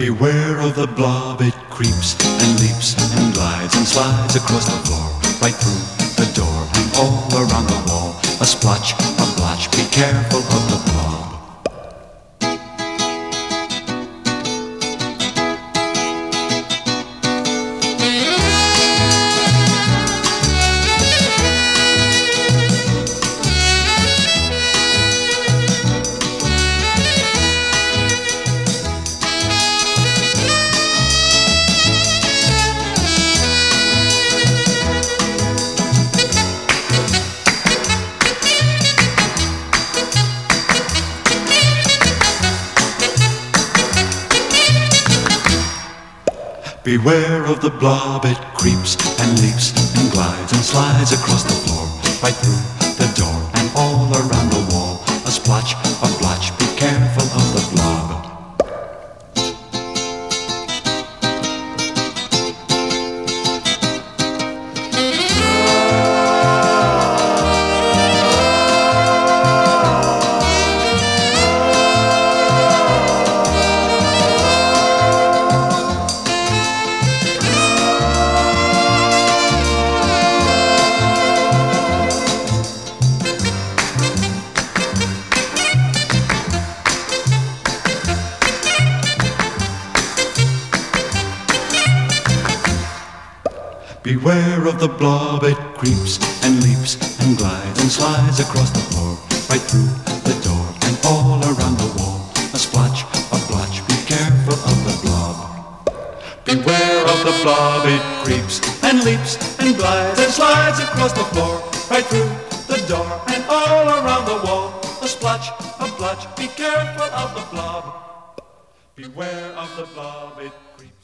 Beware of the blob, it creeps and leaps and glides and slides across the floor, right through the door and all around the wall. A splotch, a blotch, be careful of the blob. Beware of the blob, it creeps and leaps and glides and slides across the floor, right through the door and all around the wall. A splotch, a blotch, be careful of the blob. Beware of the blob, it creeps and leaps and glides and slides across the floor, right through the door and all around the wall. A splotch, a blotch, be careful of the blob. Beware of the blob, it creeps and leaps and glides and slides across the floor, right through the door and all around the wall. A splotch, a blotch, be careful of the blob. Beware of the blob, it creeps.